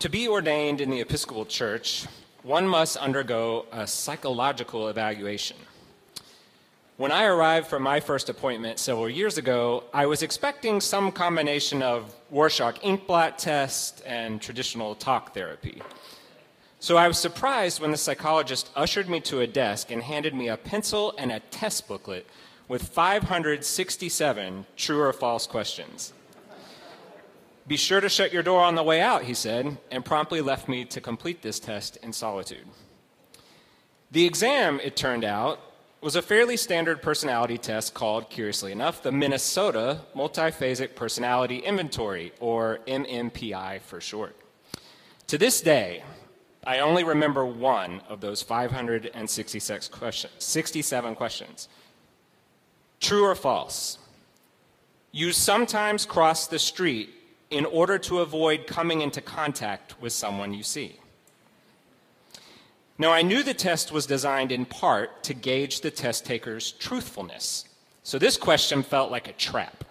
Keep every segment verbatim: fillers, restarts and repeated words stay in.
To be ordained in the Episcopal Church, one must undergo a psychological evaluation. When I arrived for my first appointment several years ago, I was expecting some combination of Rorschach inkblot test and traditional talk therapy. So I was surprised when the psychologist ushered me to a desk and handed me a pencil and a test booklet with five hundred sixty-seven true or false questions. "Be sure to shut your door on the way out," he said, and promptly left me to complete this test in solitude. The exam, it turned out, was a fairly standard personality test called, curiously enough, the Minnesota Multiphasic Personality Inventory, or M M P I for short. To this day, I only remember one of those five hundred sixty-six questions, sixty-seven questions. True or false? You sometimes cross the street in order to avoid coming into contact with someone you see. Now, I knew the test was designed in part to gauge the test taker's truthfulness, so this question felt like a trap.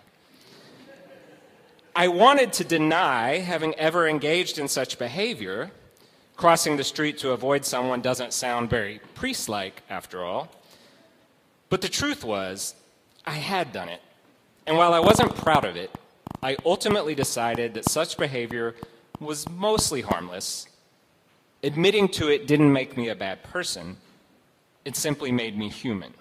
I wanted to deny having ever engaged in such behavior. Crossing the street to avoid someone doesn't sound very priest-like, after all. But the truth was, I had done it, and while I wasn't proud of it, I ultimately decided that such behavior was mostly harmless. Admitting to it didn't make me a bad person. It simply made me human.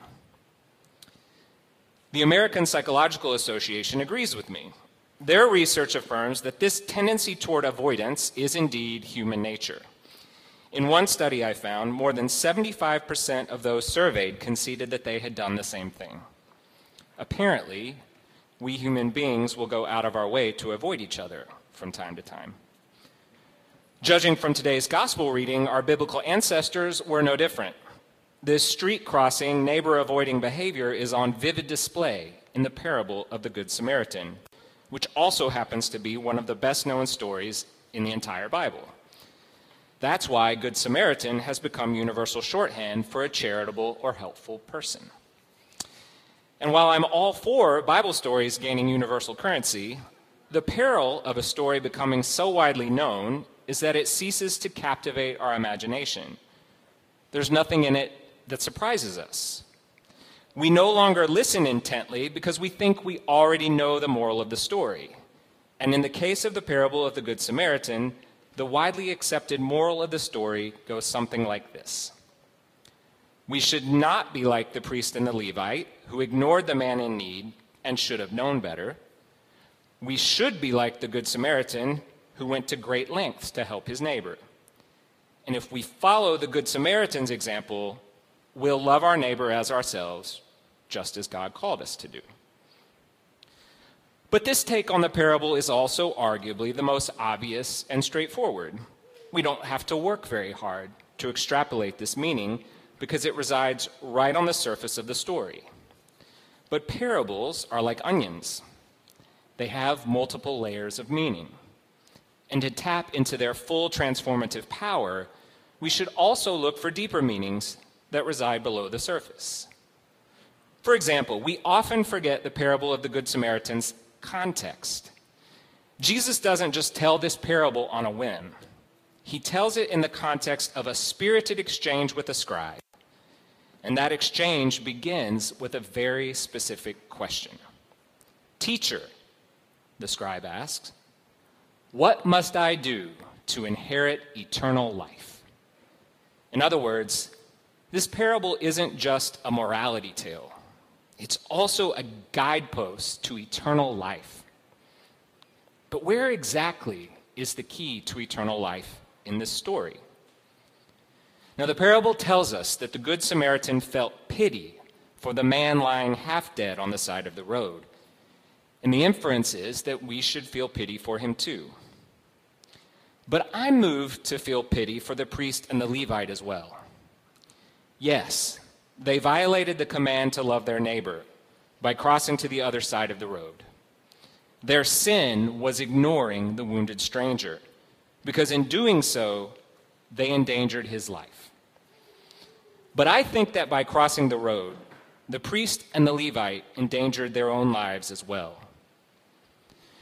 The American Psychological Association agrees with me. Their research affirms that this tendency toward avoidance is indeed human nature. In one study I found, more than seventy-five percent of those surveyed conceded that they had done the same thing. Apparently, we human beings will go out of our way to avoid each other from time to time. Judging from today's gospel reading, our biblical ancestors were no different. This street-crossing, neighbor-avoiding behavior is on vivid display in the parable of the Good Samaritan, which also happens to be one of the best-known stories in the entire Bible. That's why Good Samaritan has become universal shorthand for a charitable or helpful person. And while I'm all for Bible stories gaining universal currency, the peril of a story becoming so widely known is that it ceases to captivate our imagination. There's nothing in it that surprises us. We no longer listen intently because we think we already know the moral of the story. And in the case of the parable of the Good Samaritan, the widely accepted moral of the story goes something like this. We should not be like the priest and the Levite, who ignored the man in need and should have known better. We should be like the Good Samaritan, who went to great lengths to help his neighbor. And if we follow the Good Samaritan's example, we'll love our neighbor as ourselves, just as God called us to do. But this take on the parable is also arguably the most obvious and straightforward. We don't have to work very hard to extrapolate this meaning because it resides right on the surface of the story. But parables are like onions. They have multiple layers of meaning. And to tap into their full transformative power, we should also look for deeper meanings that reside below the surface. For example, we often forget the parable of the Good Samaritan's context. Jesus doesn't just tell this parable on a whim. He tells it in the context of a spirited exchange with a scribe. And that exchange begins with a very specific question. "Teacher," the scribe asks, "what must I do to inherit eternal life?" In other words, this parable isn't just a morality tale. It's also a guidepost to eternal life. But where exactly is the key to eternal life in this story? Now, the parable tells us that the Good Samaritan felt pity for the man lying half dead on the side of the road. And the inference is that we should feel pity for him too. But I'm moved to feel pity for the priest and the Levite as well. Yes, they violated the command to love their neighbor by crossing to the other side of the road. Their sin was ignoring the wounded stranger, because in doing so, they endangered his life. But I think that by crossing the road, the priest and the Levite endangered their own lives as well.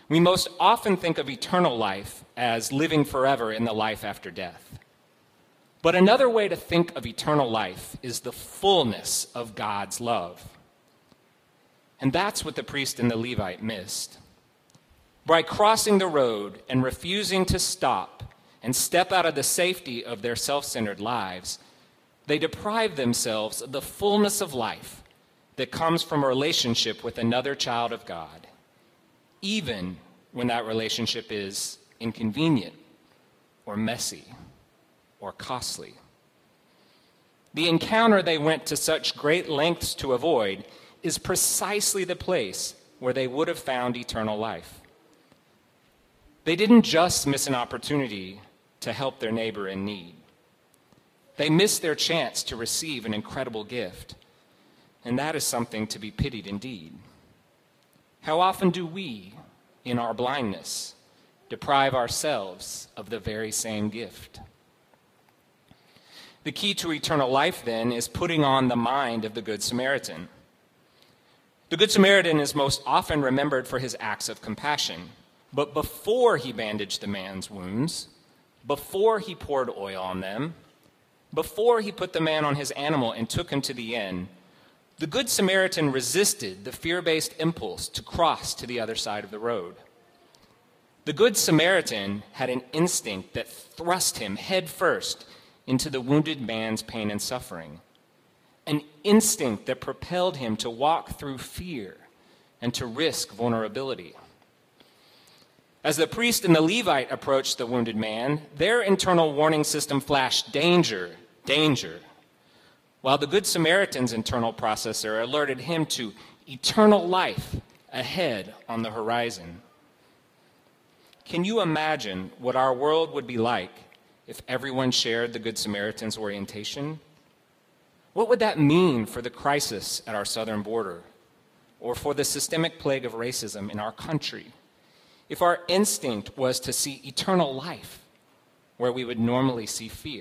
We most often think of eternal life as living forever in the life after death. But another way to think of eternal life is the fullness of God's love. And that's what the priest and the Levite missed. By crossing the road and refusing to stop and step out of the safety of their self-centered lives, they deprive themselves of the fullness of life that comes from a relationship with another child of God, even when that relationship is inconvenient or messy or costly. The encounter they went to such great lengths to avoid is precisely the place where they would have found eternal life. They didn't just miss an opportunity to help their neighbor in need. They missed their chance to receive an incredible gift, and that is something to be pitied indeed. How often do we, in our blindness, deprive ourselves of the very same gift? The key to eternal life, then, is putting on the mind of the Good Samaritan. The Good Samaritan is most often remembered for his acts of compassion, but before he bandaged the man's wounds, before he poured oil on them, before he put the man on his animal and took him to the inn, the Good Samaritan resisted the fear-based impulse to cross to the other side of the road. The Good Samaritan had an instinct that thrust him headfirst into the wounded man's pain and suffering, an instinct that propelled him to walk through fear and to risk vulnerability. As the priest and the Levite approached the wounded man, their internal warning system flashed, "Danger, danger," while the Good Samaritan's internal processor alerted him to eternal life ahead on the horizon. Can you imagine what our world would be like if everyone shared the Good Samaritan's orientation? What would that mean for the crisis at our southern border, or for the systemic plague of racism in our country, if our instinct was to see eternal life where we would normally see fear?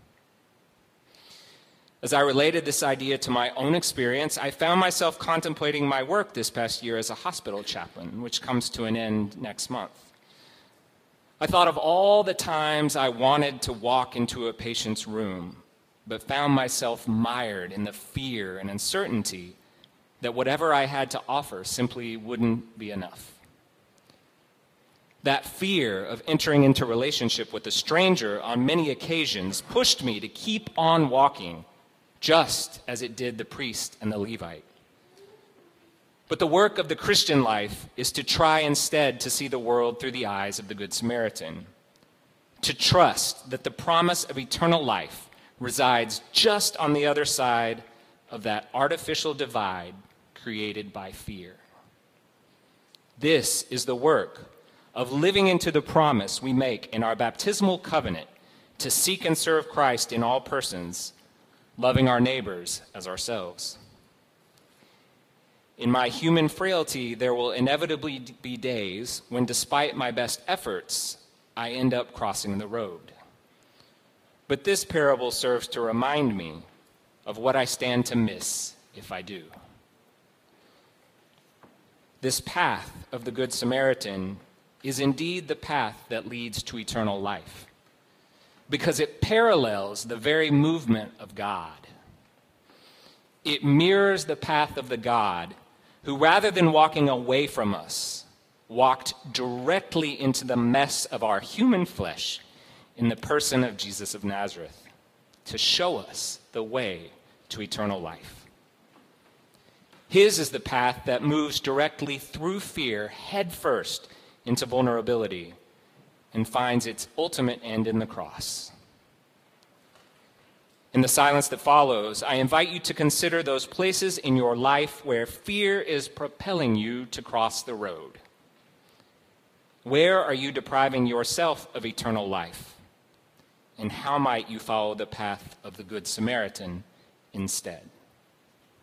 As I related this idea to my own experience, I found myself contemplating my work this past year as a hospital chaplain, which comes to an end next month. I thought of all the times I wanted to walk into a patient's room, but found myself mired in the fear and uncertainty that whatever I had to offer simply wouldn't be enough. That fear of entering into relationship with a stranger on many occasions pushed me to keep on walking, just as it did the priest and the Levite. But the work of the Christian life is to try instead to see the world through the eyes of the Good Samaritan, to trust that the promise of eternal life resides just on the other side of that artificial divide created by fear. This is the work of living into the promise we make in our baptismal covenant to seek and serve Christ in all persons, loving our neighbors as ourselves. In my human frailty, there will inevitably be days when, despite my best efforts, I end up crossing the road. But this parable serves to remind me of what I stand to miss if I do. This path of the Good Samaritan is indeed the path that leads to eternal life, because it parallels the very movement of God. It mirrors the path of the God who, rather than walking away from us, walked directly into the mess of our human flesh in the person of Jesus of Nazareth to show us the way to eternal life. His is the path that moves directly through fear headfirst into vulnerability and finds its ultimate end in the cross. In the silence that follows, I invite you to consider those places in your life where fear is propelling you to cross the road. Where are you depriving yourself of eternal life? And how might you follow the path of the Good Samaritan instead?